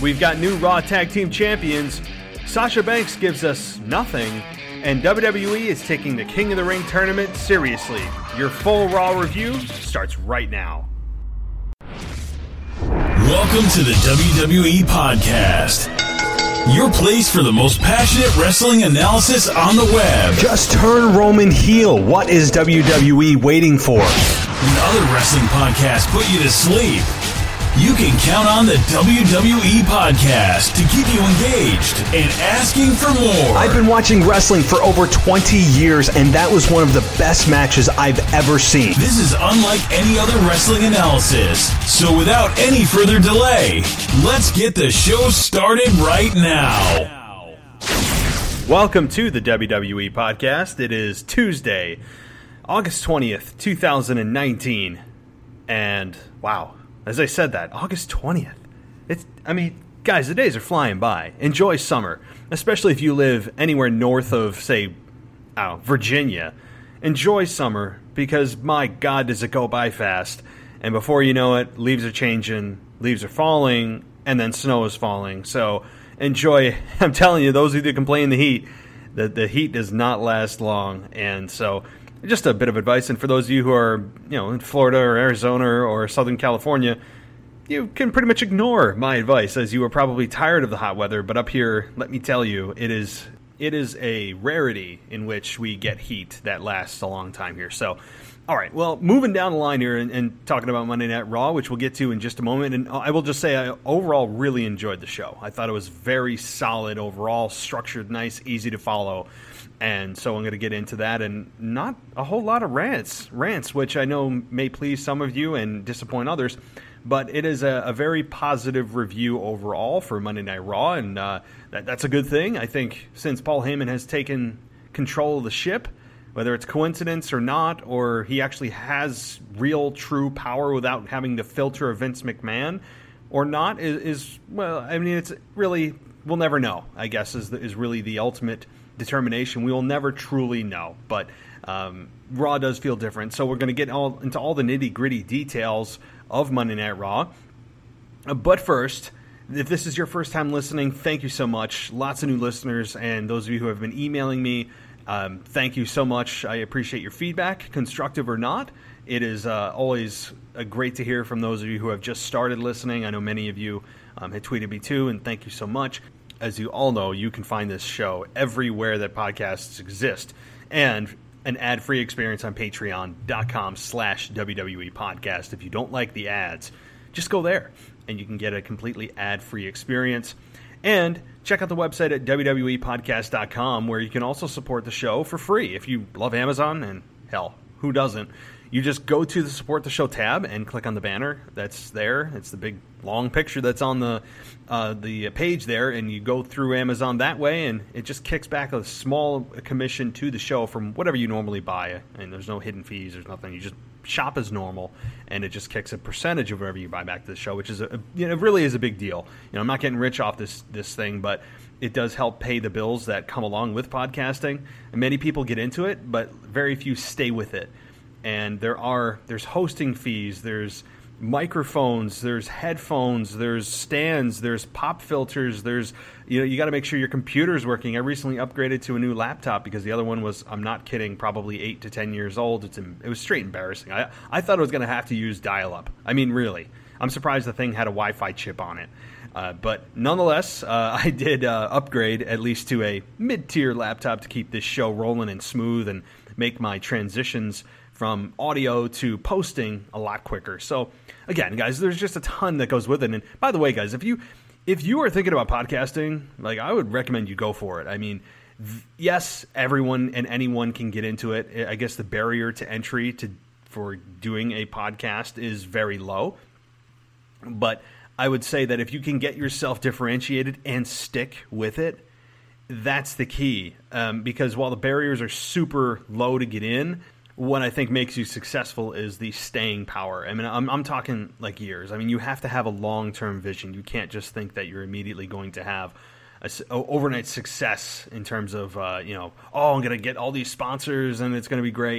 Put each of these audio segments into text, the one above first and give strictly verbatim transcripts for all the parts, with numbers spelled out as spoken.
We've got new Raw Tag Team Champions. Sasha Banks gives us nothing. And W W E is taking the King of the Ring tournament seriously. Your full Raw review starts right now. Welcome to the W W E Podcast. Your place for the most passionate wrestling analysis on the web. Just turn Roman heel. What is W W E waiting for? When other wrestling podcasts put you to sleep, you can count on the W W E Podcast to keep you engaged and asking for more. I've been watching wrestling for over twenty years, and that was one of the best matches I've ever seen. This is unlike any other wrestling analysis. So without any further delay, let's get the show started right now. Welcome to the W W E Podcast. It is Tuesday, August twentieth, twenty nineteen. And wow. As I said that, August twentieth. It's, I mean, guys, the days are flying by. Enjoy summer, especially if you live anywhere north of, say, I don't know, Virginia. Enjoy summer, because my God, does it go by fast. And before you know it, leaves are changing, leaves are falling, and then snow is falling. So enjoy. I'm telling you, those of you that complain the heat, the, the heat does not last long. And so just a bit of advice, and for those of you who are, you know, in Florida or Arizona or Southern California, you can pretty much ignore my advice, as you are probably tired of the hot weather. But up here, let me tell you, it is it is a rarity in which we get heat that lasts a long time here. So, all right, well, moving down the line here and, and talking about Monday Night Raw, which we'll get to in just a moment. And I will just say, I overall really enjoyed the show. I thought it was very solid overall, structured, nice, easy to follow. And so I'm going to get into that, and not a whole lot of rants, rants, which I know may please some of you and disappoint others, but it is a, a very positive review overall for Monday Night Raw, and uh, that, that's a good thing. I think since Paul Heyman has taken control of the ship, whether it's coincidence or not, or he actually has real, true power without having the filter of Vince McMahon or not, is, is well, I mean, it's really, we'll never know, I guess, is, the, is really the ultimate determination. We will never truly know, but um, Raw does feel different. So we're going to get all into all the nitty-gritty details of Monday Night Raw. Uh, but first, if this is your first time listening, thank you so much. Lots of new listeners, and those of you who have been emailing me, um, thank you so much. I appreciate your feedback, constructive or not. It is uh, always uh, great to hear from those of you who have just started listening. I know many of you um, had tweeted me too, and thank you so much. As you all know, you can find this show everywhere that podcasts exist, and an ad-free experience on patreon.com slash WWE podcast. If you don't like the ads, just go there, and you can get a completely ad-free experience. And check out the website at W W E podcast dot com, where you can also support the show for free. If you love Amazon, and hell, who doesn't? You just go to the Support the Show tab and click on the banner that's there. It's the big, long picture that's on the uh, the page there, and you go through Amazon that way, and it just kicks back a small commission to the show from whatever you normally buy. And there's no hidden fees. There's nothing. You just shop as normal, and it just kicks a percentage of whatever you buy back to the show, which is a, you know, it really is a big deal. You know, I'm not getting rich off this this thing, but it does help pay the bills that come along with podcasting. And many people get into it, but very few stay with it. And there are there's hosting fees, there's microphones, there's headphones, there's stands, there's pop filters, there's, you know, you got to make sure your computer's working. I recently upgraded to a new laptop because the other one was, I'm not kidding, probably eight to ten years old. It's it was straight embarrassing. I I thought I was going to have to use dial-up. I mean, really. I'm surprised the thing had a Wi-Fi chip on it. Uh, but nonetheless, uh, I did uh, upgrade at least to a mid-tier laptop to keep this show rolling and smooth and make my transitions from audio to posting a lot quicker. So again, guys, there's just a ton that goes with it. And by the way, guys, if you if you are thinking about podcasting, like, I would recommend you go for it. I mean, th- yes, everyone and anyone can get into it. I guess the barrier to entry to for doing a podcast is very low. But I would say that if you can get yourself differentiated and stick with it, that's the key. Um, because while the barriers are super low to get in, what I think makes you successful is the staying power. I mean, I'm, I'm talking like years. I mean, you have to have a long-term vision. You can't just think that you're immediately going to have a, a overnight success in terms of, uh, you know, oh, I'm going to get all these sponsors and it's going to be great.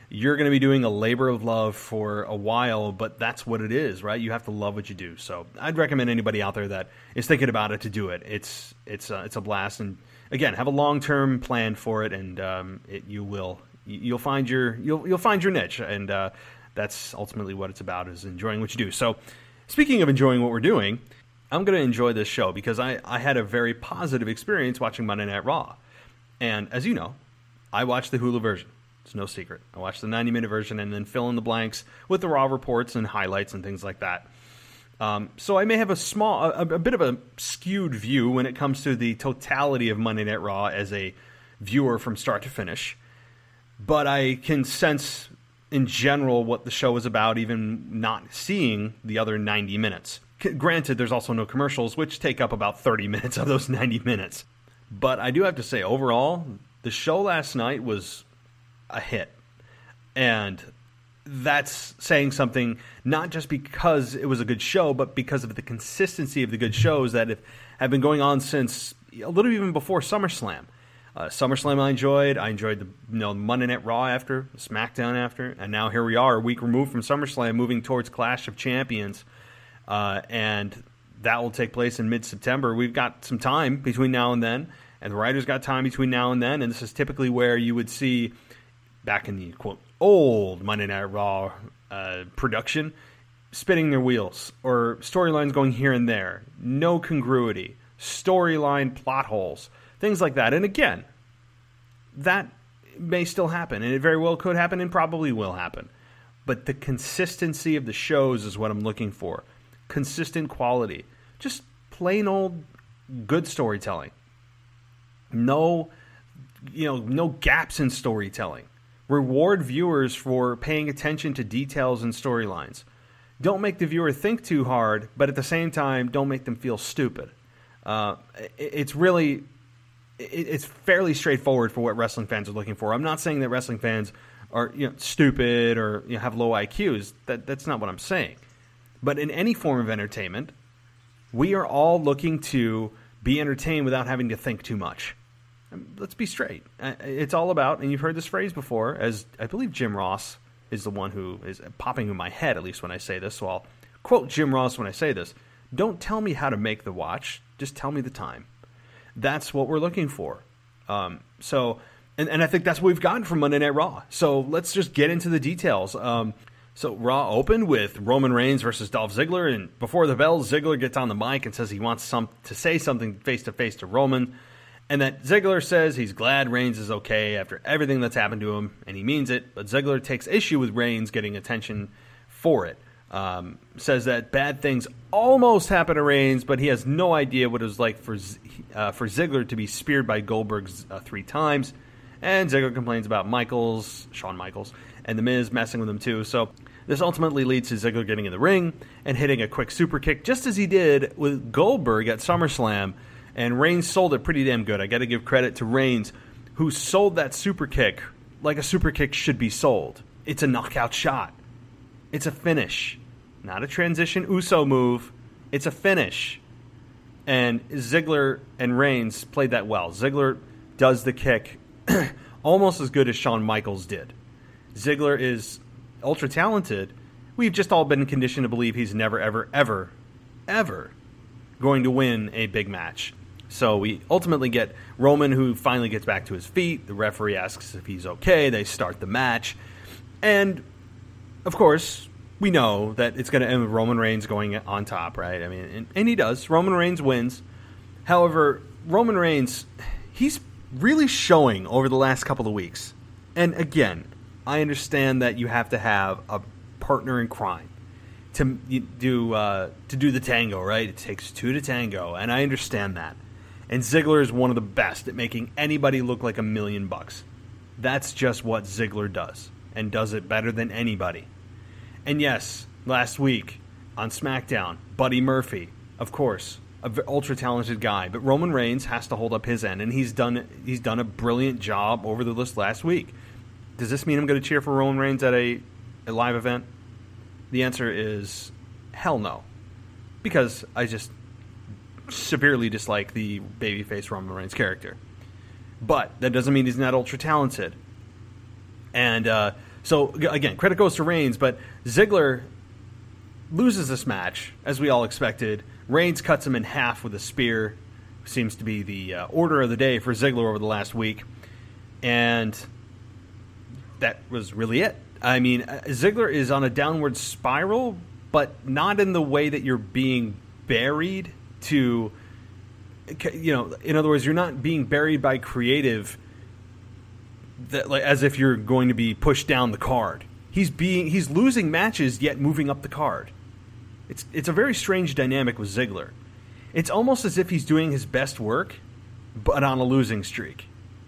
you're going to be doing a labor of love for a while, but that's what it is, right? You have to love what you do. So I'd recommend anybody out there that is thinking about it to do it. It's it's uh, it's a blast, and again, have a long term plan for it, and um, it, you will you'll find your you'll you'll find your niche, and uh, that's ultimately what it's about, is enjoying what you do. So speaking of enjoying what we're doing, I'm going to enjoy this show because I, I had a very positive experience watching Monday Night Raw. And as you know, I watched the Hulu version. It's no secret. I watched the ninety-minute version and then fill in the blanks with the Raw reports and highlights and things like that. Um, so I may have a small, a, a bit of a skewed view when it comes to the totality of Monday Night Raw as a viewer from start to finish. But I can sense in general what the show is about, even not seeing the other ninety minutes. C- granted, there's also no commercials, which take up about thirty minutes of those ninety minutes. But I do have to say, overall, the show last night was a hit. And that's saying something, not just because it was a good show, but because of the consistency of the good shows that have, have been going on since a little even before SummerSlam. Uh, SummerSlam I enjoyed. I enjoyed the you know, Monday Night Raw after, SmackDown after, and now here we are, a week removed from SummerSlam, moving towards Clash of Champions. Uh, and that will take place in mid-September. We've got some time between now and then, and the writers got time between now and then, and this is typically where you would see, back in the, quote, old Monday Night Raw uh, production, spinning their wheels, or storylines going here and there, no congruity, storyline plot holes, things like that. And again, that may still happen, and it very well could happen, and probably will happen. But the consistency of the shows is what I'm looking for. Consistent quality. Just plain old good storytelling. No, you know, no gaps in storytelling. Reward viewers for paying attention to details and storylines. Don't make the viewer think too hard, but at the same time, don't make them feel stupid. Uh, it's really, it's fairly straightforward for what wrestling fans are looking for. I'm not saying that wrestling fans are you know, stupid or you know, have low I Qs. That that's not what I'm saying. But in any form of entertainment, we are all looking to be entertained without having to think too much. Let's be straight. It's all about, and you've heard this phrase before, as I believe Jim Ross is the one who is popping in my head, at least when I say this, so I'll quote Jim Ross when I say this. Don't tell me how to make the watch, just tell me the time. That's what we're looking for. Um, so, and, and I think that's what we've gotten from Monday Night Raw. So let's just get into the details. Um, so Raw opened with Roman Reigns versus Dolph Ziggler, and before the bell, Ziggler gets on the mic and says he wants some to say something face-to-face to Roman. And that Ziggler says he's glad Reigns is okay after everything that's happened to him, and he means it, but Ziggler takes issue with Reigns getting attention for it. Um, says that bad things almost happened to Reigns, but he has no idea what it was like for uh, for Ziggler to be speared by Goldberg uh, three times. And Ziggler complains about Michaels, Shawn Michaels, and The Miz messing with him too. So this ultimately leads to Ziggler getting in the ring and hitting a quick super kick, just as he did with Goldberg at SummerSlam. And Reigns sold it pretty damn good. I got to give credit to Reigns, who sold that super kick like a super kick should be sold. It's a knockout shot. It's a finish. Not a transition Uso move. It's a finish. And Ziggler and Reigns played that well. Ziggler does the kick almost as good as Shawn Michaels did. Ziggler is ultra talented. We've just all been conditioned to believe he's never, ever, ever, ever going to win a big match. So we ultimately get Roman, who finally gets back to his feet. The referee asks if he's okay. They start the match. And, of course, we know that it's going to end with Roman Reigns going on top, right? I mean, and, and he does. Roman Reigns wins. However, Roman Reigns, he's really showing over the last couple of weeks. And, again, I understand that you have to have a partner in crime to do uh, to do the tango, right? It takes two to tango, and I understand that. And Ziggler is one of the best at making anybody look like a million bucks. That's just what Ziggler does, and does it better than anybody. And yes, last week on SmackDown, Buddy Murphy, of course, an ultra-talented guy, but Roman Reigns has to hold up his end, and he's done he's done a brilliant job over the list last week. Does this mean I'm going to cheer for Roman Reigns at a, a live event? The answer is hell no, because I just severely dislike the babyface Roman Reigns character. But that doesn't mean he's not ultra talented. And uh, So, again, credit goes to Reigns, but Ziggler loses this match, as we all expected. Reigns cuts him in half with a spear. Seems to be the uh, order of the day for Ziggler over the last week. And that was really it. I mean, Ziggler is on a downward spiral, but not in the way that you're being buried to, you know, in other words, you're not being buried by creative that, like, as if you're going to be pushed down the card. He's being he's losing matches yet moving up the card. It's it's a very strange dynamic with Ziggler. It's almost as if he's doing his best work, but on a losing streak.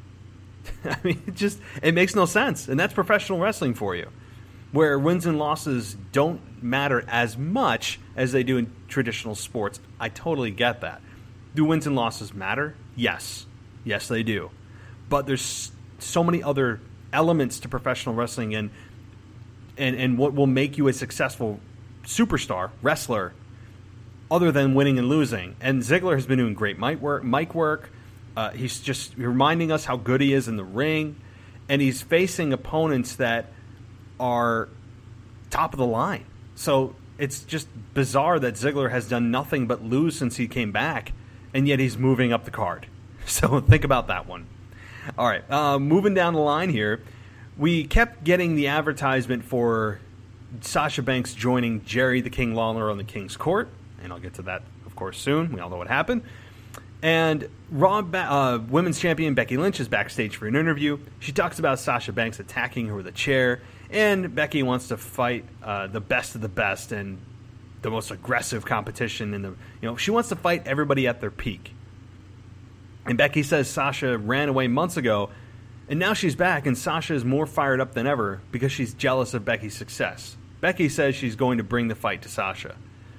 I mean, it just it makes no sense, and that's professional wrestling for you, where wins and losses don't matter as much as they do in traditional sports. I totally get that. Do wins and losses matter? Yes. Yes, they do. But there's so many other elements to professional wrestling and and, and what will make you a successful superstar, wrestler, other than winning and losing. And Ziggler has been doing great mic work. Mic work. Uh, he's just reminding us how good he is in the ring. And he's facing opponents that are top of the line. So it's just bizarre that Ziggler has done nothing but lose since he came back, and yet he's moving up the card. So think about that one. All right, uh, moving down the line here, we kept getting the advertisement for Sasha Banks joining Jerry the King Lawler on the King's Court, and I'll get to that, of course, soon. We all know what happened. And Raw uh, Women's Champion Becky Lynch is backstage for an interview. She talks about Sasha Banks attacking her with a chair, and Becky wants to fight uh, the best of the best and the most aggressive competition in the, you know, she wants to fight everybody at their peak. And Becky says Sasha ran away months ago, and now she's back, and Sasha is more fired up than ever because she's jealous of Becky's success. Becky says she's going to bring the fight to Sasha.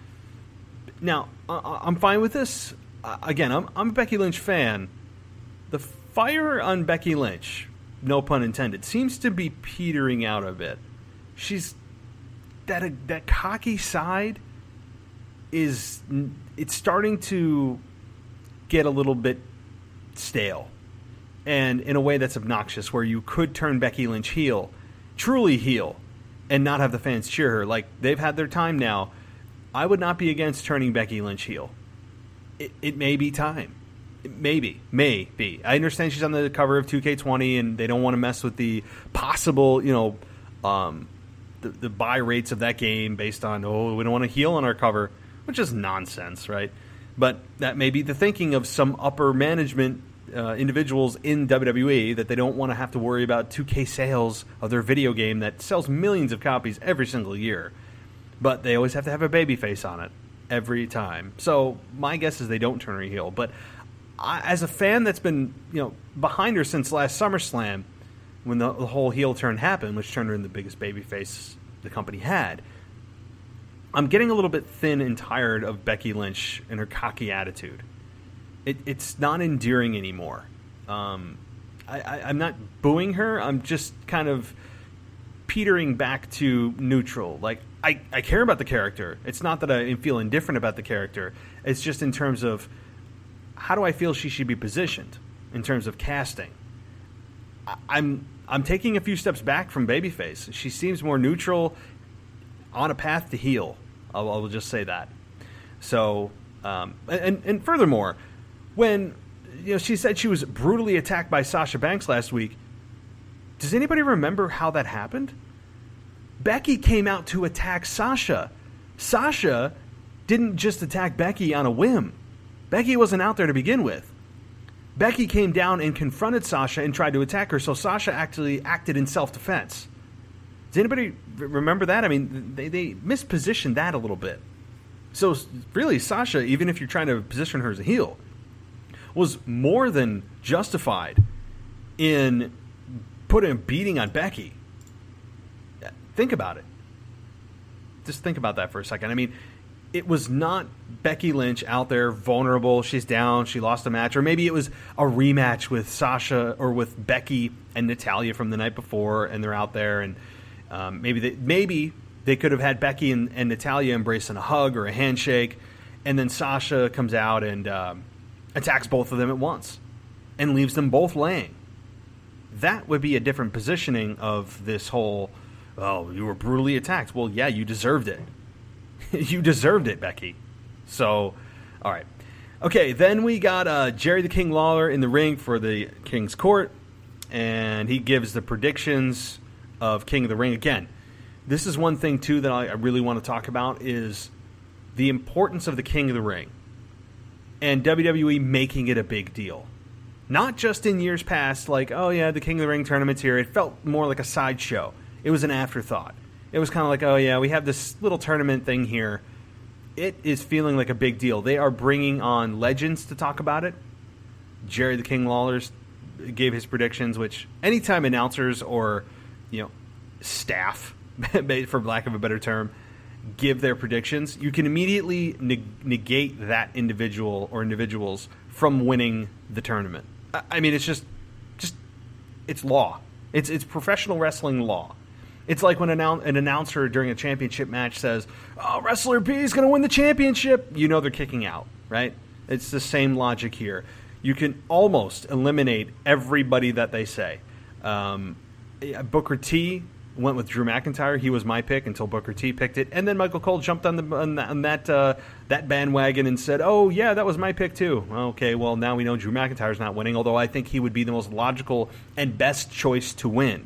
Now, I'm fine with this. Again, I'm, I'm a Becky Lynch fan. The fire on Becky Lynch, no pun intended, seems to be petering out a bit. She's that that cocky side is it's starting to get a little bit stale, and in a way that's obnoxious, where you could turn Becky Lynch heel, truly heel, and not have the fans cheer her. Like, they've had their time now. I would not be against turning Becky Lynch heel. It, it may be time. It maybe. May be. I understand she's on the cover of two K twenty, and they don't want to mess with the possible, you know, um, the, the buy rates of that game based on, oh, we don't want to heel on our cover, which is nonsense, right? But that may be the thinking of some upper management uh, individuals in W W E, that they don't want to have to worry about two K sales of their video game that sells millions of copies every single year. But they always have to have a babyface on it every time. So my guess is they don't turn her heel. But I, as a fan that's been, you know, behind her since last SummerSlam, when the, the whole heel turn happened, which turned her into the biggest babyface the company had, I'm getting a little bit thin and tired of Becky Lynch and her cocky attitude. It, it's not endearing anymore. Um, I, I, I'm not booing her. I'm just kind of petering back to neutral. Like, I, I care about the character. It's not that I feel indifferent about the character. It's just in terms of how do I feel she should be positioned in terms of casting. I, I'm I'm taking a few steps back from babyface. She seems more neutral, on a path to heel. I'll, I'll just say that. So, um, and and furthermore, when you know she said she was brutally attacked by Sasha Banks last week, does anybody remember how that happened? Becky came out to attack Sasha. Sasha didn't just attack Becky on a whim. Becky wasn't out there to begin with. Becky came down and confronted Sasha and tried to attack her, so Sasha actually acted in self-defense. Does anybody remember that? I mean, they, they mispositioned that a little bit. So really, Sasha, even if you're trying to position her as a heel, was more than justified in putting a beating on Becky. Think about it. Just think about that for a second. I mean, it was not Becky Lynch out there vulnerable. She's down. She lost a match. Or maybe it was a rematch with Sasha or with Becky and Natalya from the night before, and they're out there. And um, maybe they, maybe they could have had Becky and, and Natalya embrace in a hug or a handshake, and then Sasha comes out and um, attacks both of them at once and leaves them both laying. That would be a different positioning of this whole oh, you were brutally attacked. Well, yeah, you deserved it. You deserved it, Becky. So, all right. Okay, then we got uh, Jerry the King Lawler in the ring for the King's Court, and he gives the predictions of King of the Ring. Again, this is one thing, too, that I, I really want to talk about is the importance of the King of the Ring and W W E making it a big deal. Not just in years past, like, oh, yeah, the King of the Ring tournament's here. It felt more like a sideshow. It was an afterthought. It was kind of like, oh, yeah, we have this little tournament thing here. It is feeling like a big deal. They are bringing on legends to talk about it. Jerry the King Lawler gave his predictions, which anytime announcers or, you know, staff, for lack of a better term, give their predictions, you can immediately neg- negate that individual or individuals from winning the tournament. I mean, it's just, just, it's law. It's it's professional wrestling law. It's like when an, an announcer during a championship match says, oh, Wrestler B is going to win the championship. You know they're kicking out, right? It's the same logic here. You can almost eliminate everybody that they say. Um, Booker T went with Drew McIntyre. He was my pick until Booker T picked it. And then Michael Cole jumped on, the, on, the, on that uh, that bandwagon and said, oh, yeah, that was my pick too. Okay, well, now we know Drew McIntyre's not winning, although I think he would be the most logical and best choice to win.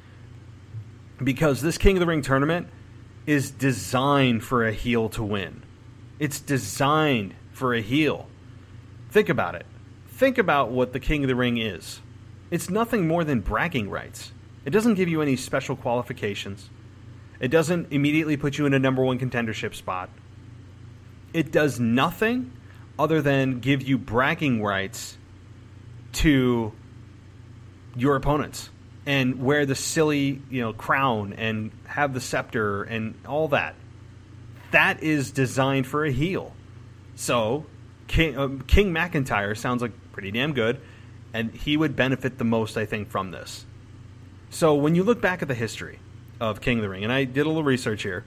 Because this King of the Ring tournament is designed for a heel to win. It's designed for a heel. Think about it. Think about what the King of the Ring is. It's nothing more than bragging rights. It doesn't give you any special qualifications. It doesn't immediately put you in a number one contendership spot. It does nothing other than give you bragging rights to your opponents and wear the silly, you know, crown and have the scepter and all that. That is designed for a heel. So King, uh, King McIntyre sounds like pretty damn good, and he would benefit the most, I think, from this. So when you look back at the history of King of the Ring, and I did a little research here,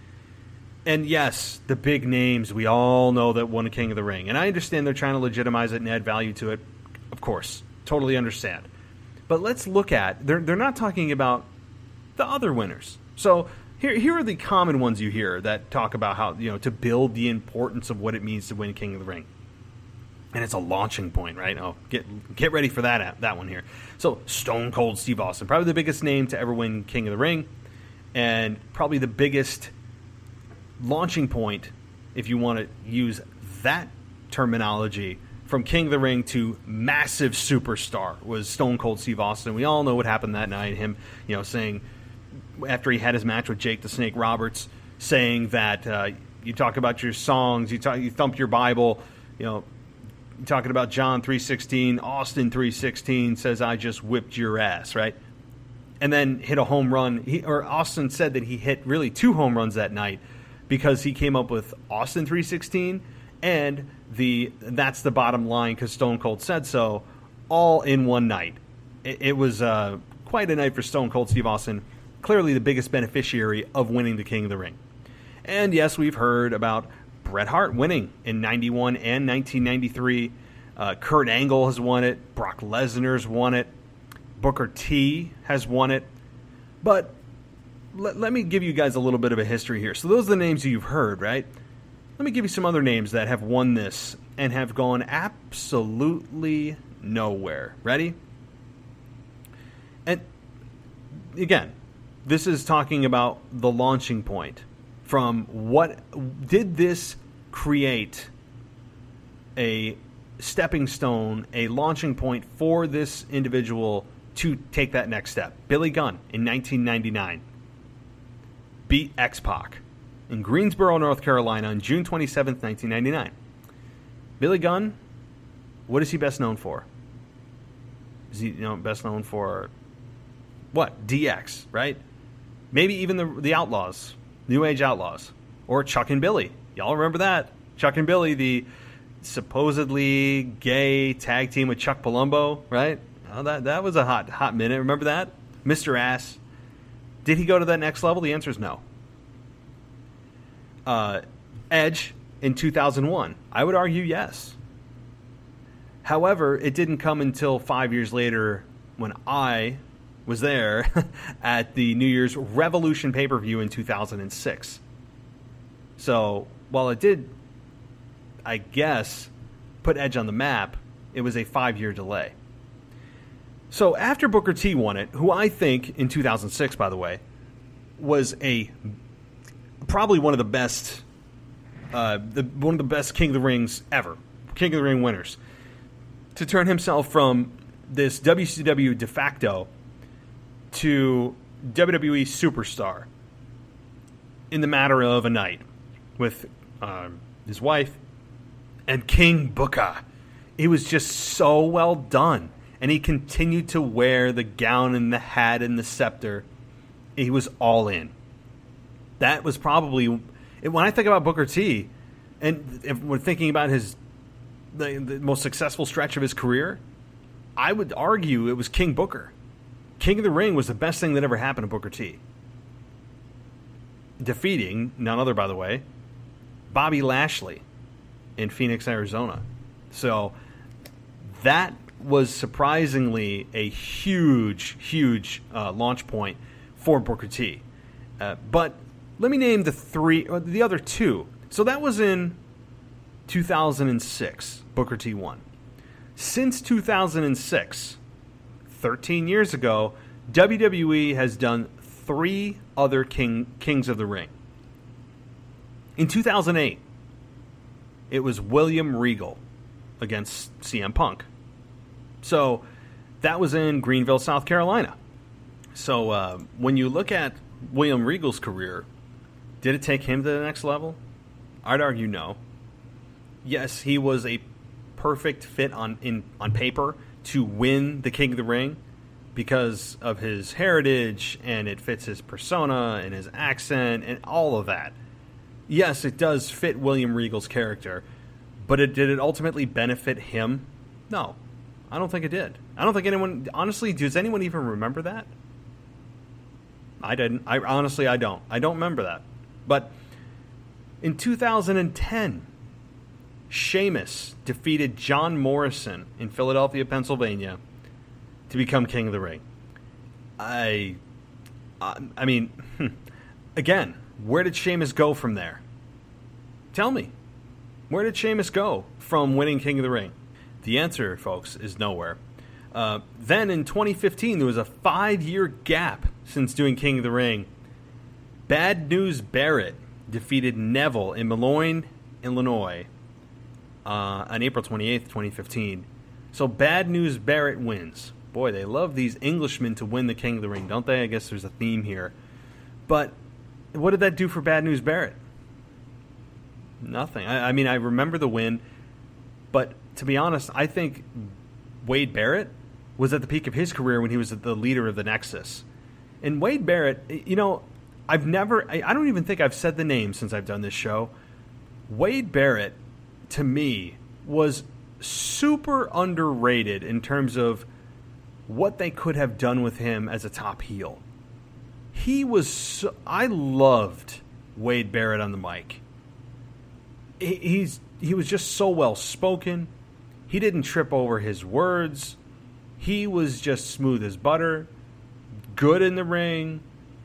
and yes, the big names, we all know that won a King of the Ring, and I understand they're trying to legitimize it and add value to it. Of course, totally understand. But let's look at, they're, they're not talking about the other winners. So here here are the common ones you hear that talk about how, you know, to build the importance of what it means to win King of the Ring. And it's a launching point, right? Oh, get get ready for that that one here. So Stone Cold Steve Austin, probably the biggest name to ever win King of the Ring, and probably the biggest launching point, if you want to use that terminology, from King of the Ring to massive superstar was Stone Cold Steve Austin. We all know what happened that night. Him, you know, saying after he had his match with Jake the Snake Roberts, saying that uh, you talk about your songs, you talk, you thump your Bible, you know. Talking about John three sixteen, Austin three sixteen says, I just whipped your ass, right? And then hit a home run. He, or Austin said that he hit really two home runs that night because he came up with Austin three sixteen and the that's the bottom line because Stone Cold said so, all in one night. It, it was uh, quite a night for Stone Cold Steve Austin, clearly the biggest beneficiary of winning the King of the Ring. And yes, we've heard about Bret Hart winning in ninety-one and nineteen ninety-three. Uh, Kurt Angle has won it. Brock Lesnar's won it. Booker T has won it. But let, let me give you guys a little bit of a history here. So those are the names you've heard, right? Let me give you some other names that have won this and have gone absolutely nowhere. Ready? And again, this is talking about the launching point. From what did this create a stepping stone, a launching point for this individual to take that next step? Billy Gunn in nineteen ninety-nine beat X-Pac in Greensboro, North Carolina on June twenty-seventh, nineteen ninety-nine. Billy Gunn, what is he best known for? Is he, you know, best known for what? D X, right? Maybe even the the Outlaws. New Age Outlaws, or Chuck and Billy. Y'all remember that? Chuck and Billy, the supposedly gay tag team with Chuck Palumbo, right? Oh, that that was a hot hot minute. Remember that? Mister Ass. Did he go to that next level? The answer is no. Uh, Edge in two thousand one. I would argue yes. However, it didn't come until five years later when I was there at the New Year's Revolution pay-per-view in two thousand six. So, while it did, I guess, put Edge on the map, it was a five-year delay. So, after Booker T won it, who I think, in two thousand six, by the way, was a probably one of the best, uh, the, one of the best King of the Rings ever, King of the Ring winners, to turn himself from this W C W de facto to W W E superstar in the matter of a night with um, his wife and King Booker. It was just so well done. And he continued to wear the gown and the hat and the scepter. He was all in. That was probably, when I think about Booker T, and if we're thinking about his the, the most successful stretch of his career, I would argue it was King Booker. King of the Ring was the best thing that ever happened to Booker T. Defeating, none other, by the way, Bobby Lashley in Phoenix, Arizona. So that was surprisingly a huge, huge uh, launch point for Booker T. Uh, but let me name the three, or the other two. So that was in two thousand six, Booker T won. Since two thousand six, thirteen years ago, W W E has done three other king, Kings of the Ring. In two thousand eight, it was William Regal against C M Punk. So that was in Greenville, South Carolina. So uh, when you look at William Regal's career, did it take him to the next level? I'd argue no. Yes, he was a perfect fit on in on paper to win the King of the Ring because of his heritage, and it fits his persona and his accent and all of that. Yes, it does fit William Regal's character, but it, did it ultimately benefit him? No, I don't think it did. I don't think anyone, honestly, does anyone even remember that? I didn't. I honestly, I don't. I don't remember that. But in two thousand ten, Sheamus defeated John Morrison in Philadelphia, Pennsylvania, to become King of the Ring. I, I, I mean, again, where did Sheamus go from there? Tell me. Where did Sheamus go from winning King of the Ring? The answer, folks, is nowhere. Uh, then in twenty fifteen, there was a five-year gap since doing King of the Ring. Bad News Barrett defeated Neville in Moline, Illinois, uh, on April twenty-eighth, twenty fifteen. So Bad News Barrett wins. Boy, they love these Englishmen to win the King of the Ring, don't they? I guess there's a theme here. But what did that do for Bad News Barrett? Nothing. I, I mean, I remember the win, but to be honest, I think Wade Barrett was at the peak of his career when he was the leader of the Nexus. And Wade Barrett, you know, I've never, I, I don't even think I've said the name since I've done this show. Wade Barrett, to me, was super underrated in terms of what they could have done with him as a top heel. He was, so, I loved Wade Barrett on the mic. He, he's he was just so well spoken. He didn't trip over his words. He was just smooth as butter, good in the ring,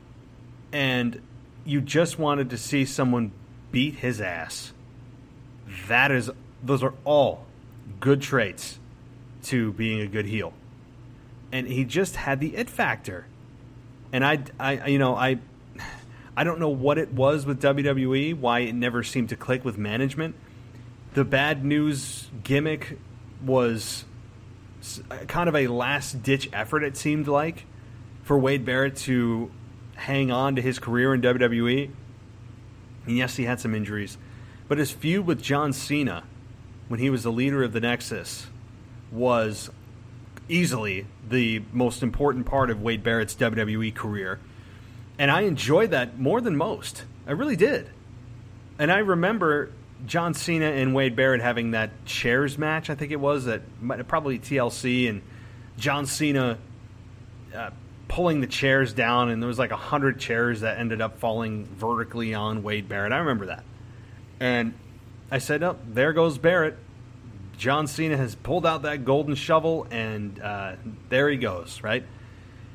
and you just wanted to see someone beat his ass. That is, those are all good traits to being a good heel. And he just had the it factor. And I, I, you know, I, I don't know what it was with W W E, why it never seemed to click with management. The Bad News gimmick was kind of a last-ditch effort, it seemed like, for Wade Barrett to hang on to his career in W W E. And yes, he had some injuries. But his feud with John Cena, when he was the leader of the Nexus, was easily the most important part of Wade Barrett's W W E career. And I enjoyed that more than most. I really did. And I remember John Cena and Wade Barrett having that chairs match, I think it was, at probably T L C, and John Cena uh, pulling the chairs down, and there was like a hundred chairs that ended up falling vertically on Wade Barrett. I remember that. And I said, oh, there goes Barrett. John Cena has pulled out that golden shovel, and uh, there he goes, right?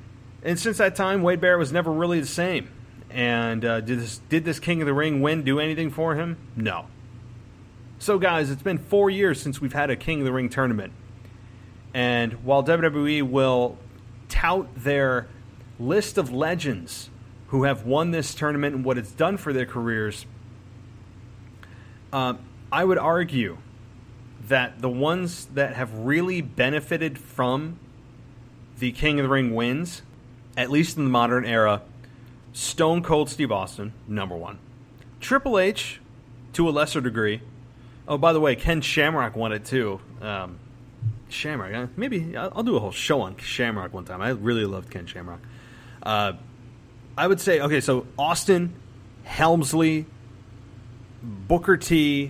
And since that time, Wade Barrett was never really the same. And uh, did this did this King of the Ring win do anything for him? No. So, guys, it's been four years since we've had a King of the Ring tournament. And while W W E will tout their list of legends who have won this tournament and what it's done for their careers, uh, I would argue that the ones that have really benefited from the King of the Ring wins, at least in the modern era, Stone Cold Steve Austin, number one. Triple H, to a lesser degree. Oh, by the way, Ken Shamrock won it too. Um, Shamrock, maybe I'll do a whole show on Shamrock one time. I really loved Ken Shamrock. Uh, I would say, okay, so Austin, Helmsley, Booker T,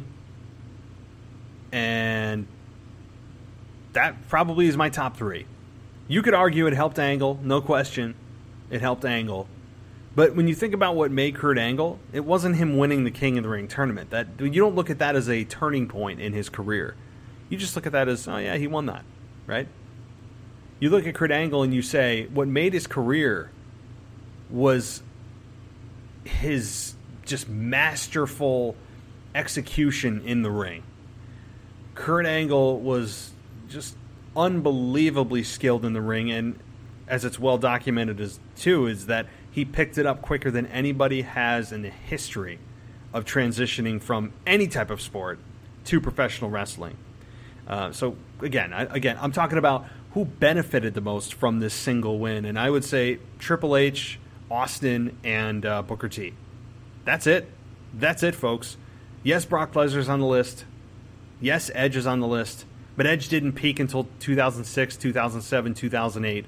and that probably is my top three. You could argue it helped Angle, no question. It helped Angle. But when you think about what made Kurt Angle, it wasn't him winning the King of the Ring tournament. That you don't look at that as a turning point in his career. You just look at that as, oh yeah, he won that, right? You look at Kurt Angle and you say, what made his career was his just masterful execution in the ring. Kurt Angle was just unbelievably skilled in the ring, and as it's well documented as too, is that he picked it up quicker than anybody has in the history of transitioning from any type of sport to professional wrestling. Uh, so again, I, again, I'm talking about who benefited the most from this single win, and I would say Triple H, Austin, and uh, Booker T. That's it. That's it, folks. Yes, Brock Lesnar's on the list. Yes, Edge is on the list, but Edge didn't peak until two thousand six, two thousand seven, two thousand eight.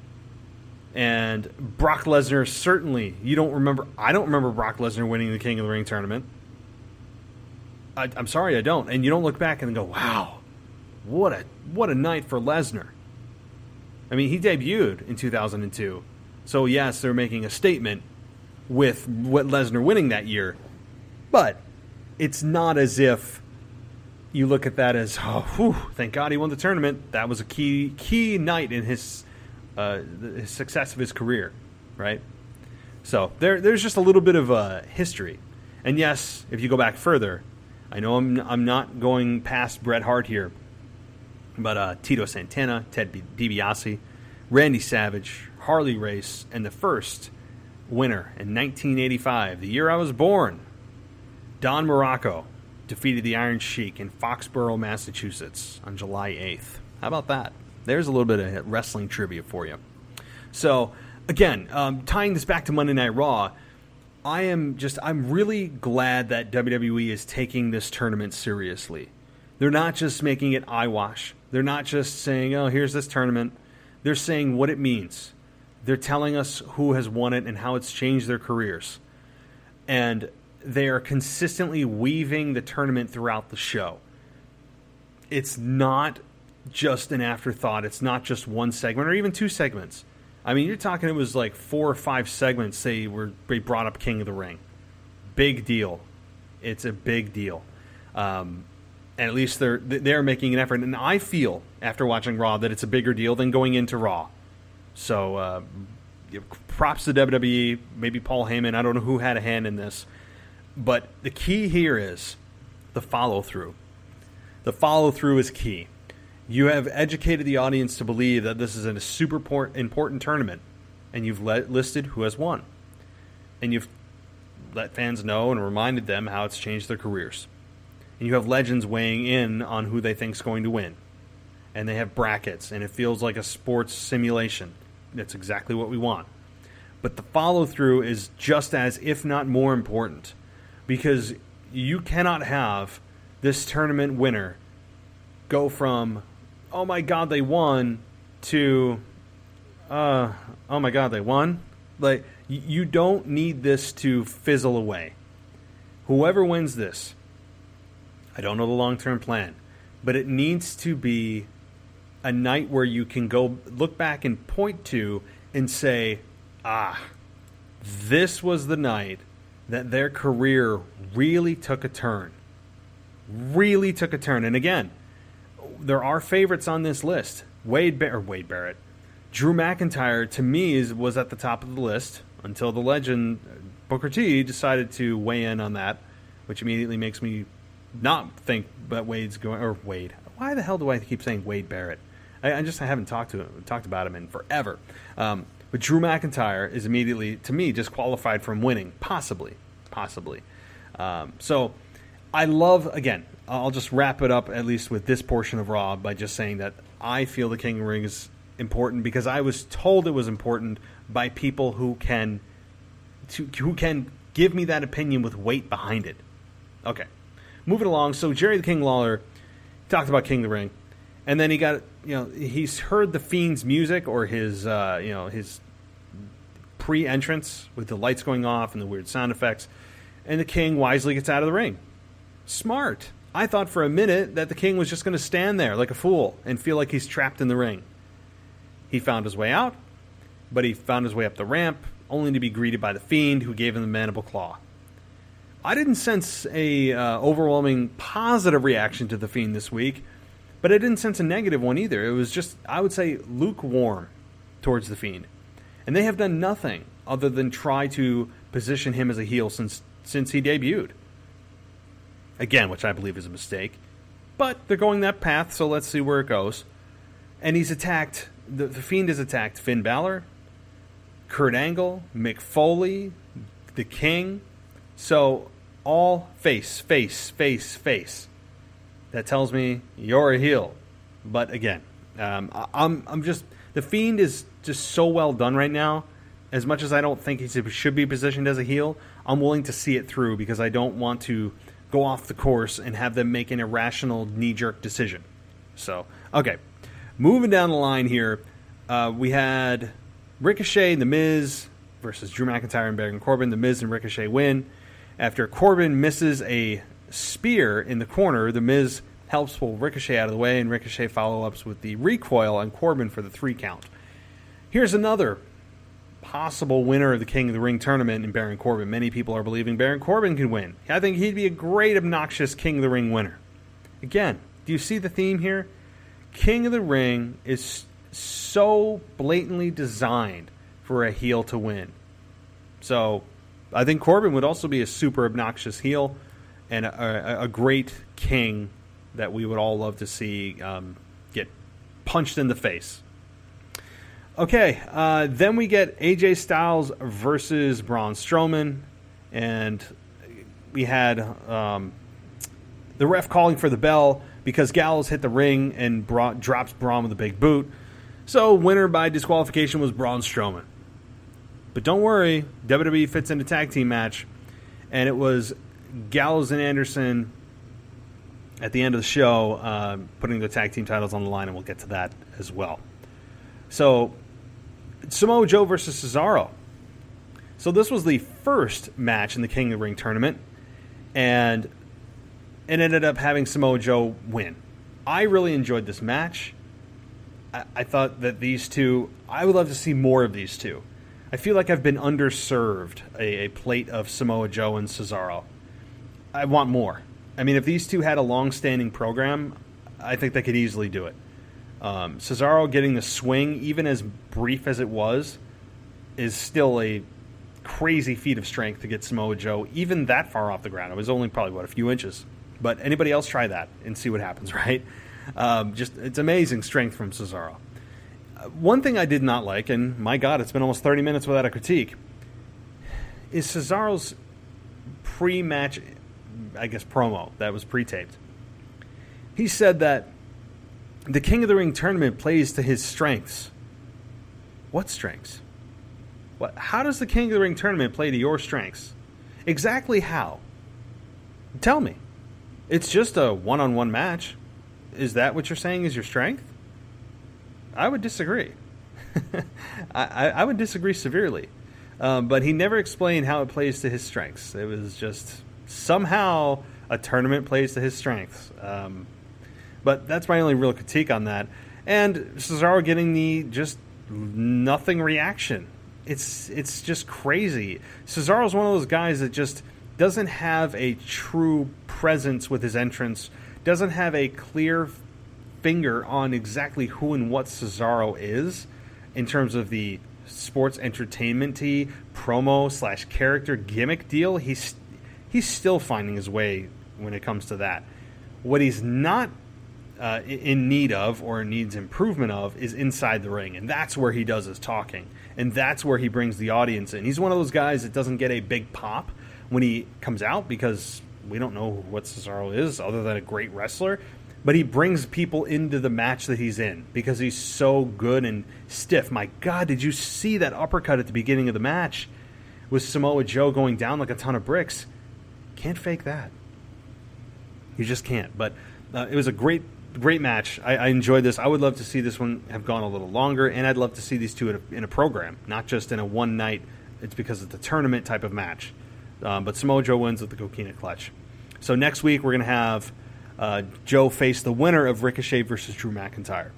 And Brock Lesnar, certainly, you don't remember, I don't remember Brock Lesnar winning the King of the Ring tournament. I, I'm sorry, I don't. And you don't look back and go, wow, what a what a night for Lesnar. I mean, he debuted in two thousand two. So, yes, they're making a statement with what Lesnar winning that year. But it's not as if you look at that as, oh, whew, thank God he won the tournament. That was a key key night in his uh, the success of his career, right? So there, there's just a little bit of uh, history. And yes, if you go back further, I know I'm I'm not going past Bret Hart here, but uh, Tito Santana, Ted DiBiase, Randy Savage, Harley Race, and the first winner in nineteen eighty-five, the year I was born, Don Morocco defeated the Iron Sheik in Foxborough, Massachusetts on July eighth. How about that? There's a little bit of wrestling trivia for you. So, again, um, tying this back to Monday Night Raw, I am just, I'm really glad that W W E is taking this tournament seriously. They're not just making it eyewash. They're not just saying, oh, here's this tournament. They're saying what it means. They're telling us who has won it and how it's changed their careers. And they are consistently weaving the tournament throughout the show. It's not just an afterthought. It's not just one segment or even two segments. I mean, you're talking it was like four or five segments, say, where they brought up King of the Ring. Big deal. It's a big deal. Um, and at least they're they're making an effort. And I feel, after watching Raw, that it's a bigger deal than going into Raw. So, uh, props to W W E, maybe Paul Heyman. I don't know who had a hand in this. But the key here is the follow-through. The follow-through is key. You have educated the audience to believe that this is a super important tournament, and you've let, listed who has won. And you've let fans know and reminded them how it's changed their careers. And you have legends weighing in on who they think is going to win. And they have brackets, and it feels like a sports simulation. That's exactly what we want. But the follow-through is just as, if not more important, because you cannot have this tournament winner go from, oh my God, they won, to, uh, oh my God, they won. Like, you don't need this to fizzle away. Whoever wins this, I don't know the long-term plan, but it needs to be a night where you can go look back and point to and say, ah, this was the night that their career really took a turn. Really took a turn. And again, there are favorites on this list. Wade, Bar- or Wade Barrett. Drew McIntyre, to me, is, was at the top of the list until the legend Booker T decided to weigh in on that, which immediately makes me not think that Wade's going, or Wade. Why the hell do I keep saying Wade Barrett? I, I just I haven't talked to him, talked about him in forever. Um, but Drew McIntyre is immediately, to me, disqualified from winning, possibly, possibly. Um, so I love, again, I'll just wrap it up at least with this portion of Raw by just saying that I feel the King of the Ring is important because I was told it was important by people who can to, who can give me that opinion with weight behind it. Okay, moving along. So Jerry the King Lawler talked about King of the Ring, and then he got, you know, he's heard the Fiend's music or his uh, you know his pre-entrance with the lights going off and the weird sound effects, and the King wisely gets out of the ring. Smart. I thought for a minute that the King was just going to stand there like a fool and feel like he's trapped in the ring. He found his way out, but he found his way up the ramp, only to be greeted by the Fiend, who gave him the mandible claw. I didn't sense a uh, overwhelming positive reaction to the Fiend this week, but I didn't sense a negative one either. It was just, I would say, lukewarm towards the Fiend. And they have done nothing other than try to position him as a heel since since he debuted. Again, which I believe is a mistake. But they're going that path, so let's see where it goes. And he's attacked, the, the Fiend has attacked Finn Balor, Kurt Angle, Mick Foley, the King. So, all face, face, face, face. That tells me you're a heel. But again, um, I, I'm I'm just, the Fiend is just so well done right now. As much as I don't think he should be positioned as a heel, I'm willing to see it through because I don't want to go off the course and have them make an irrational knee-jerk decision. So, okay. Moving down the line here, uh, we had Ricochet and The Miz versus Drew McIntyre and Baron Corbin. The Miz and Ricochet win. After Corbin misses a spear in the corner, The Miz helps pull Ricochet out of the way, and Ricochet follow-ups with the recoil on Corbin for the three count. Here's another possible winner of the King of the Ring tournament in Baron Corbin. Many people are believing Baron Corbin could win. I think he'd be a great, obnoxious King of the Ring winner. Again, do you see the theme here? King of the Ring is so blatantly designed for a heel to win. So, I think Corbin would also be a super obnoxious heel and a, a, a great king that we would all love to see um, get punched in the face. Okay, uh, then we get A J Styles versus Braun Strowman, and we had um, the ref calling for the bell because Gallows hit the ring and Bra- drops Braun with a big boot. So winner by disqualification was Braun Strowman. But don't worry, W W E fits in a tag team match, and it was Gallows and Anderson at the end of the show uh, putting the tag team titles on the line, and we'll get to that as well. So, Samoa Joe versus Cesaro. So this was the first match in the King of the Ring tournament, and it ended up having Samoa Joe win. I really enjoyed this match. I, I thought that these two, I would love to see more of these two. I feel like I've been underserved a, a plate of Samoa Joe and Cesaro. I want more. I mean, if these two had a long-standing program, I think they could easily do it. Um, Cesaro getting the swing, even as brief as it was, is still a crazy feat of strength to get Samoa Joe even that far off the ground. It was only probably, what, a few inches. But anybody else try that and see what happens, right? Um, just it's amazing strength from Cesaro. Uh, one thing I did not like, and my God, it's been almost thirty minutes without a critique, is Cesaro's pre-match, I guess, promo that was pre-taped. He said that the King of the Ring tournament plays to his strengths. What strengths? What? How does the King of the Ring tournament play to your strengths? Exactly how? Tell me. It's just a one-on-one match. Is that what you're saying is your strength? I would disagree. I, I, I would disagree severely. Um, but he never explained how it plays to his strengths. It was just somehow a tournament plays to his strengths. Um, but that's my only real critique on that. And Cesaro getting the just nothing reaction. It's it's just crazy. Cesaro's one of those guys that just doesn't have a true presence with his entrance, doesn't have a clear finger on exactly who and what Cesaro is. in terms of the sports entertainment-y promo slash character gimmick deal, he's he's still finding his way when it comes to that. What he's not uh, in need of or needs improvement of is inside the ring, and that's where he does his talking, and that's where he brings the audience in. He's one of those guys that doesn't get a big pop when he comes out because we don't know what Cesaro is other than a great wrestler, but he brings people into the match that he's in because he's so good and stiff. My God, did you see that uppercut at the beginning of the match with Samoa Joe going down like a ton of bricks? Can't fake that. You just can't. But uh, it was a great, great match. I, I enjoyed this. I would love to see this one have gone a little longer, and I'd love to see these two in a, in a program, not just in a one night. It's because it's a tournament type of match. Um, but Samoa Joe wins with the Coquina Clutch. So next week we're going to have uh, Joe face the winner of Ricochet versus Drew McIntyre.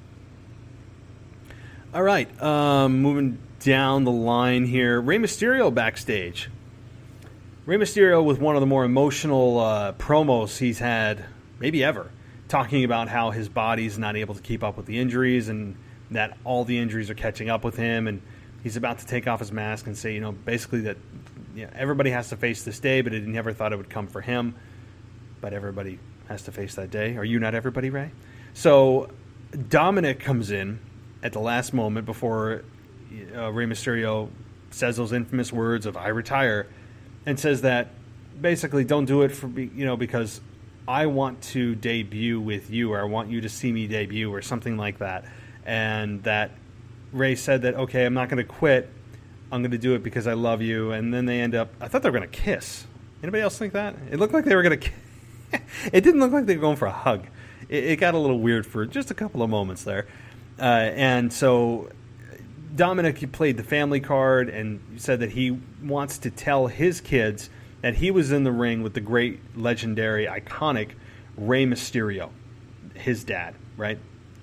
All right, um, moving down the line here. Rey Mysterio backstage. Rey Mysterio with one of the more emotional uh, promos he's had maybe ever, talking about how his body's not able to keep up with the injuries and that all the injuries are catching up with him, and he's about to take off his mask and say, you know, basically that you know, everybody has to face this day, but he never thought it would come for him. But everybody has to face that day. Are you not everybody, Ray? So Dominic comes in at the last moment before uh, Rey Mysterio says those infamous words of "I retire," and says that basically don't do it for you know because I want to debut with you, or I want you to see me debut, or something like that. And that Ray said that, okay, I'm not going to quit. I'm going to do it because I love you. And then they end up, I thought they were going to kiss. Anybody else think that? It looked like they were going to kiss. It didn't look like they were going for a hug. It, it got a little weird for just a couple of moments there. Uh, and so Dominic, he played the family card and said that he wants to tell his kids that he was in the ring with the great, legendary, iconic Rey Mysterio, his dad, right?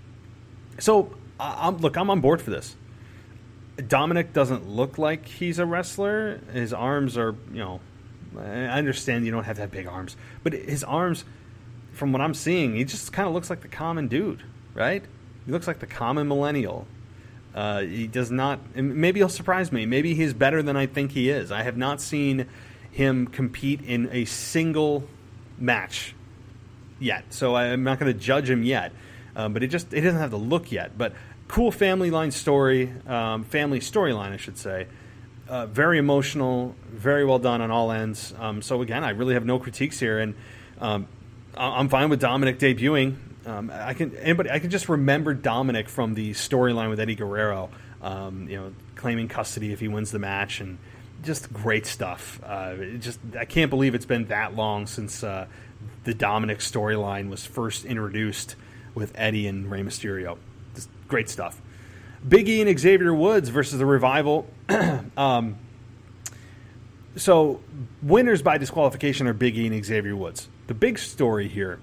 So, I'm, look, I'm on board for this. Dominic doesn't look like he's a wrestler. His arms are, you know, I understand you don't have to have big arms, but his arms, from what I'm seeing, he just kind of looks like the common dude, right? He looks like the common millennial. Uh, he does not, maybe he'll surprise me. Maybe he's better than I think he is. I have not seen him compete in a single match yet, so I'm not going to judge him yet. Um, but it just it doesn't have the look yet. But cool family line story, um, family storyline, I should say. Uh, very emotional, very well done on all ends. Um, so again, I really have no critiques here, and um, I'm fine with Dominic debuting. Um, I can anybody I can just remember Dominic from the storyline with Eddie Guerrero, um, you know, claiming custody if he wins the match, and just great stuff. Uh, it just I can't believe it's been that long since uh, the Dominic storyline was first introduced with Eddie and Rey Mysterio. Just great stuff. Big E and Xavier Woods versus the Revival. um, so winners by disqualification are Big E and Xavier Woods. The big story here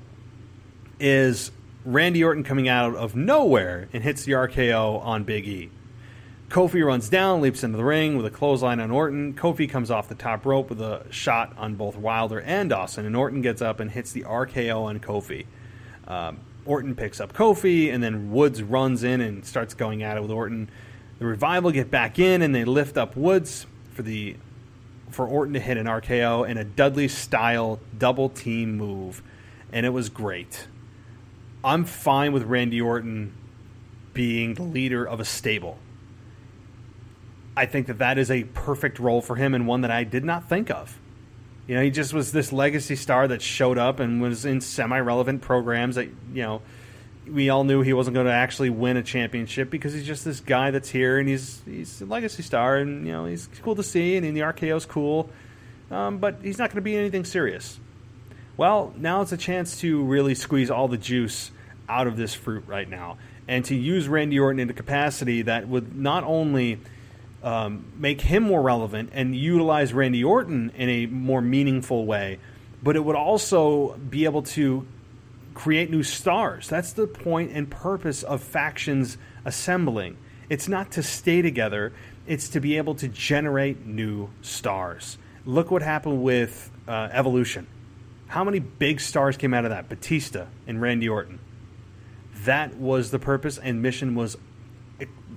is Randy Orton coming out of nowhere and hits the R K O on Big E. Kofi runs down, leaps into the ring with a clothesline on Orton. Kofi comes off the top rope with a shot on both Wilder and Dawson, and Orton gets up and hits the R K O on Kofi. Um, Orton picks up Kofi, and then Woods runs in and starts going at it with Orton. The Revival get back in, and they lift up Woods for the for Orton to hit an R K O and a Dudley-style double-team move, and it was great. I'm fine with Randy Orton being the leader of a stable. I think that that is a perfect role for him and one that I did not think of. You know, he just was this legacy star that showed up and was in semi-relevant programs that, you know, we all knew he wasn't going to actually win a championship because he's just this guy that's here and he's he's a legacy star and, you know, he's cool to see and the R K O's cool, um, but he's not going to be anything serious. Well, now it's a chance to really squeeze all the juice out of this fruit right now and to use Randy Orton in a capacity that would not only Um, make him more relevant and utilize Randy Orton in a more meaningful way, but it would also be able to create new stars. That's the point and purpose of factions assembling. It's not to stay together, it's to be able to generate new stars. Look what happened with uh, Evolution. How many big stars came out of that? Batista and Randy Orton. That was the purpose, and mission was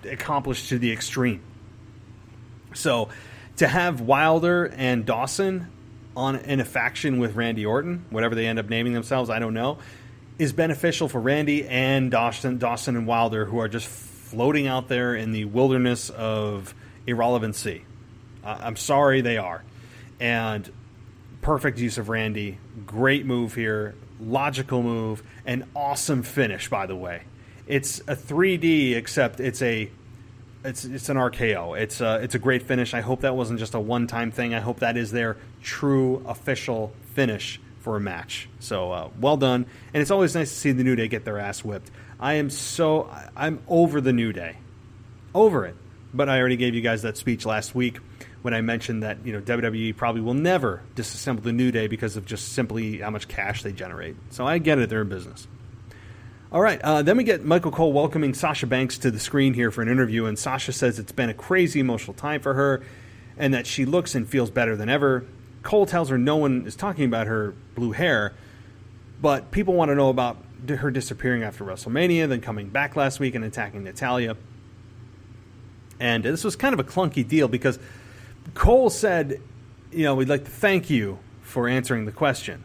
accomplished to the extreme. So to have Wilder and Dawson on in a faction with Randy Orton, whatever they end up naming themselves, I don't know, is beneficial for Randy and Dawson, Dawson and Wilder, who are just floating out there in the wilderness of irrelevancy. Uh, I'm sorry, they are. And perfect use of Randy. Great move here. Logical move. An awesome finish, by the way. It's a three D, except it's a it's it's an R K O. It's a, it's a great finish. I hope that wasn't just a one-time thing. I hope that is their true official finish for a match. So uh, well done. And it's always nice to see the New Day get their ass whipped. I am so I'm over the New Day, over it. But I already gave you guys that speech last week when I mentioned that, you know, W W E probably will never disassemble the New Day because of just simply how much cash they generate. So I get it, they're in business. All right, uh, then we get Michael Cole welcoming Sasha Banks to the screen here for an interview, and Sasha says it's been a crazy emotional time for her and that she looks and feels better than ever. Cole tells her no one is talking about her blue hair, but people want to know about her disappearing after WrestleMania, then coming back last week and attacking Natalya. And this was kind of a clunky deal because Cole said, you know, we'd like to thank you for answering the question.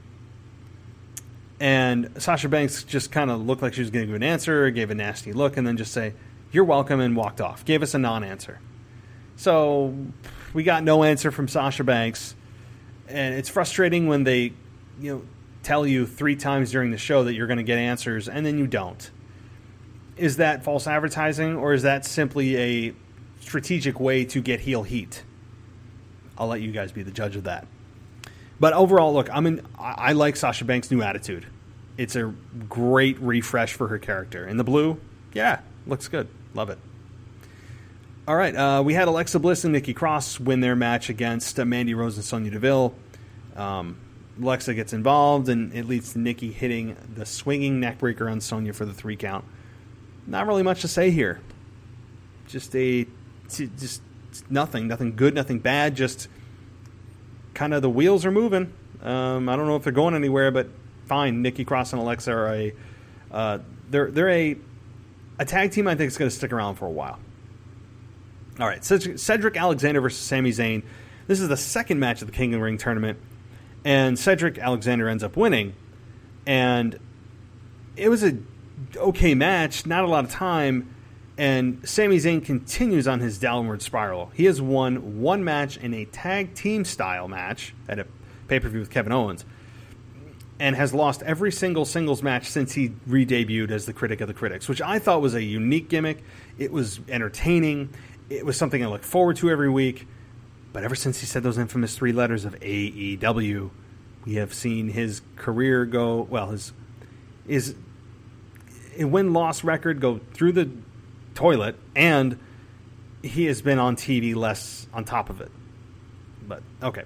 And Sasha Banks just kind of looked like she was going to give an answer, gave a nasty look, and then just say, you're welcome, and walked off. Gave us a non-answer. So we got no answer from Sasha Banks. And it's frustrating when they, you know, tell you three times during the show that you're going to get answers, and then you don't. Is that false advertising, or is that simply a strategic way to get heel heat? I'll let you guys be the judge of that. But overall, look, I'm in, I like Sasha Banks' new attitude. It's a great refresh for her character. In the blue, yeah, looks good. Love it. All right, uh, we had Alexa Bliss and Nikki Cross win their match against uh, Mandy Rose and Sonya Deville. Um, Alexa gets involved, and it leads to Nikki hitting the swinging neckbreaker on Sonya for the three count. Not really much to say here. Just a, just nothing, nothing good, nothing bad, just kind of the wheels are moving. Um, I don't know if they're going anywhere, but fine. Nikki Cross and Alexa are a uh, they're they're a a tag team I think is going to stick around for a while. All right, Cedric Alexander versus Sami Zayn. This is the second match of the King of the Ring tournament, and Cedric Alexander ends up winning. And it was a okay match, not a lot of time. And Sami Zayn continues on his downward spiral. He has won one match in a tag team style match at a pay-per-view with Kevin Owens and has lost every single singles match since he re-debuted as the Critic of the Critics, which I thought was a unique gimmick. It was entertaining. It was something I look forward to every week. But ever since he said those infamous three letters of A E W, we have seen his career go, well, his, his win-loss record go through the toilet, and he has been on T V less on top of it. But okay,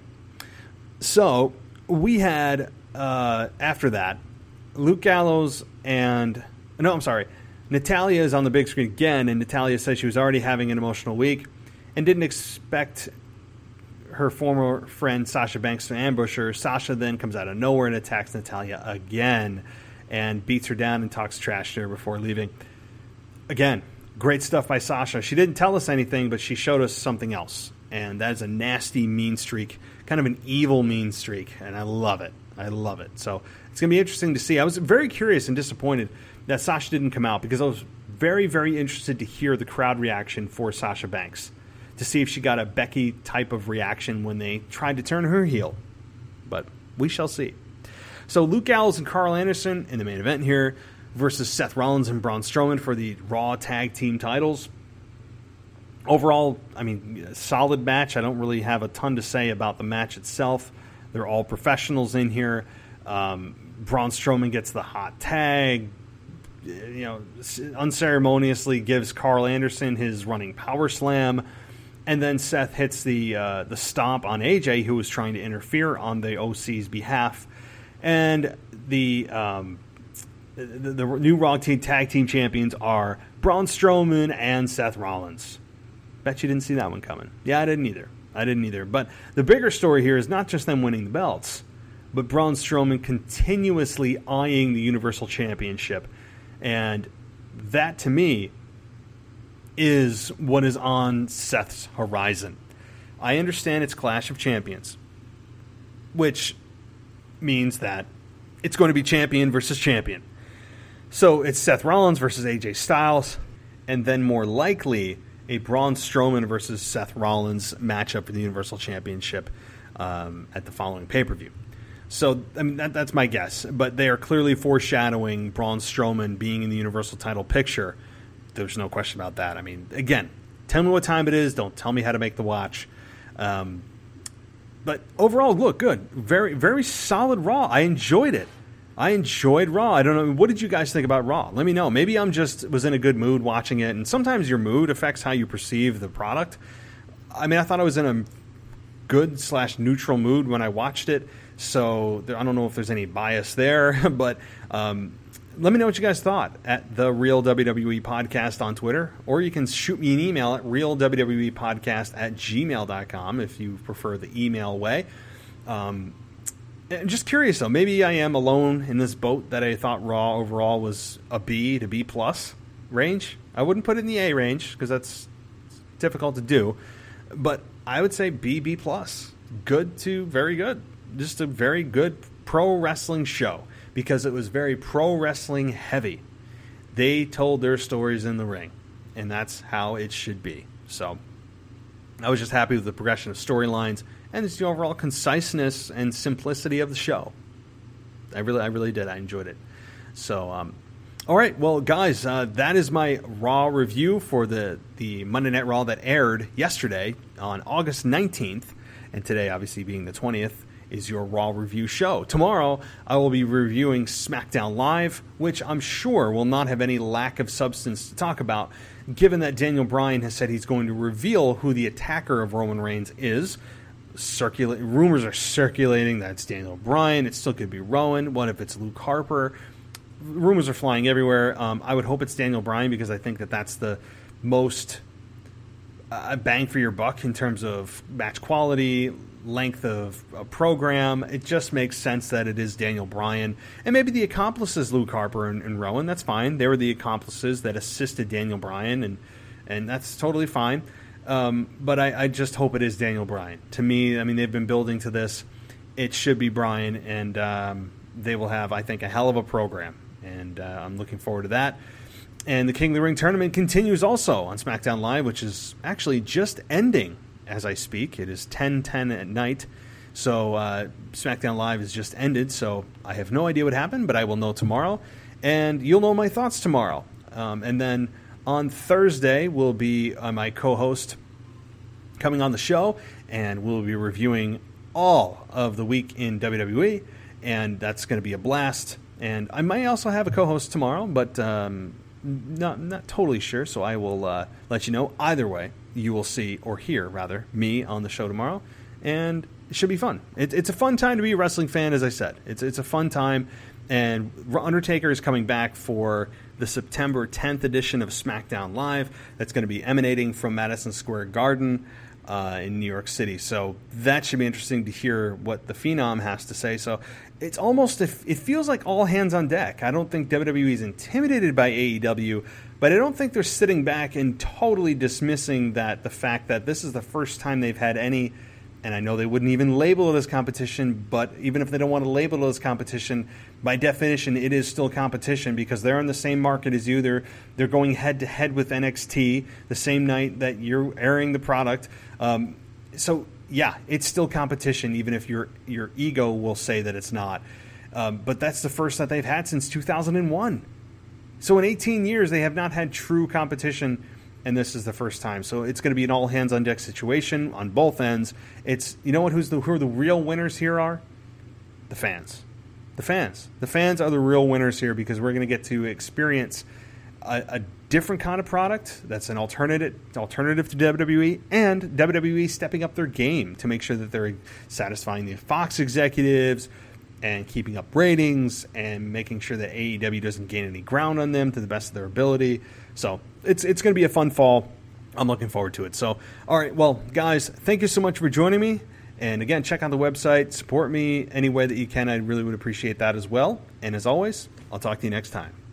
so we had uh, after that Luke Gallows and no, I'm sorry, Natalya is on the big screen again, and Natalya said she was already having an emotional week and didn't expect her former friend Sasha Banks to ambush her. Sasha then comes out of nowhere and attacks Natalya again and beats her down and talks trash to her before leaving. Again, great stuff by Sasha. She didn't tell us anything, but she showed us something else. And that is a nasty, mean streak. Kind of an evil, mean streak. And I love it. I love it. So it's going to be interesting to see. I was very curious and disappointed that Sasha didn't come out because I was very, very interested to hear the crowd reaction for Sasha Banks. To see if she got a Becky type of reaction when they tried to turn her heel. But we shall see. So Luke Gallows and Carl Anderson in the main event here versus Seth Rollins and Braun Strowman for the Raw Tag Team titles. Overall, I mean, solid match. I don't really have a ton to say about the match itself. They're all professionals in here. Um, Braun Strowman gets the hot tag. You know, unceremoniously gives Carl Anderson his running power slam. And then Seth hits the uh, the stomp on A J, who was trying to interfere on the O C's behalf. And the... Um, The, the new Raw Team Tag Team Champions are Braun Strowman and Seth Rollins. Bet you didn't see that one coming. Yeah, I didn't either. I didn't either. But the bigger story here is not just them winning the belts, but Braun Strowman continuously eyeing the Universal Championship. And that, to me, is what is on Seth's horizon. I understand it's Clash of Champions, which means that it's going to be champion versus champion. So it's Seth Rollins versus A J Styles, and then more likely a Braun Strowman versus Seth Rollins matchup for the Universal Championship um, at the following pay-per-view. So, I mean, that, that's my guess. But they are clearly foreshadowing Braun Strowman being in the Universal title picture. There's no question about that. I mean, again, tell me what time it is. Don't tell me how to make the watch. Um, but overall, look, good. Very, very solid Raw. I enjoyed it. I enjoyed Raw. I don't know. What did you guys think about Raw? Let me know. Maybe I'm just was in a good mood watching it. And sometimes your mood affects how you perceive the product. I mean, I thought I was in a good slash neutral mood when I watched it. So there, I don't know if there's any bias there. But um, let me know what you guys thought at the Real W W E Podcast on Twitter. Or you can shoot me an email at real W W E podcast at gmail dot com if you prefer the email way. Um I'm just curious, though. Maybe I am alone in this boat that I thought Raw overall was a B to B plus range. I wouldn't put it in the A range because that's difficult to do. But I would say B, B plus. Good to very good. Just a very good pro wrestling show because it was very pro wrestling heavy. They told their stories in the ring, and that's how it should be. So I was just happy with the progression of storylines and it's the overall conciseness and simplicity of the show. I really, I really did. I enjoyed it. So, um, all right, well, guys, uh, that is my Raw review for the the Monday Night Raw that aired yesterday on August nineteenth, and today, obviously, being the twentieth, is your Raw review show. Tomorrow, I will be reviewing SmackDown Live, which I'm sure will not have any lack of substance to talk about, given that Daniel Bryan has said he's going to reveal who the attacker of Roman Reigns is. Circulate rumors are circulating that it's Daniel Bryan. It still could be Rowan. What if it's Luke Harper? Rumors are flying everywhere. Um, I would hope it's Daniel Bryan because I think that that's the most uh, bang for your buck in terms of match quality, length of a program. It just makes sense that it is Daniel Bryan. And maybe the accomplices, Luke Harper and, and Rowan, that's fine. They were the accomplices that assisted Daniel Bryan, and, and that's totally fine. Um, but I, I just hope it is Daniel Bryan. To me, I mean, they've been building to this. It should be Bryan, and um, they will have, I think, a hell of a program. And uh, I'm looking forward to that. And the King of the Ring tournament continues also on SmackDown Live, which is actually just ending as I speak. It is ten ten at night. So uh, SmackDown Live has just ended, so I have no idea what happened, but I will know tomorrow. And you'll know my thoughts tomorrow. Um, and then on Thursday will be uh, my co-host coming on the show, and we'll be reviewing all of the week in W W E, and that's going to be a blast. And I might also have a co-host tomorrow, but um, not not totally sure, so I will uh, let you know. Either way, you will see, or hear, rather, me on the show tomorrow, and it should be fun. It, it's a fun time to be a wrestling fan, as I said. It's, it's a fun time, and Undertaker is coming back for the September tenth edition of SmackDown Live. That's going to be emanating from Madison Square Garden uh, in New York City. So that should be interesting to hear what the Phenom has to say. So it's almost, it feels like all hands on deck. I don't think W W E is intimidated by A E W, but I don't think they're sitting back and totally dismissing that the fact that this is the first time they've had any, and I know they wouldn't even label it as competition, but even if they don't want to label it as competition, by definition, it is still competition because they're in the same market as you. They're they're going head-to-head with N X T the same night that you're airing the product. Um, so, yeah, it's still competition, even if your your ego will say that it's not. Um, but that's the first that they've had since two thousand one. So in eighteen years, they have not had true competition, and this is the first time. So it's going to be an all-hands-on-deck situation on both ends. It's, you know what, who's the, who are the real winners here are? The fans. The fans. The fans are the real winners here because we're going to get to experience a, a different kind of product that's an alternative alternative to W W E, and W W E stepping up their game to make sure that they're satisfying the Fox executives and keeping up ratings and making sure that A E W doesn't gain any ground on them to the best of their ability. So it's it's going to be a fun fall. I'm looking forward to it. So, all right, well, guys, thank you so much for joining me. And again, check out the website. Support me any way that you can. I really would appreciate that as well. And as always, I'll talk to you next time.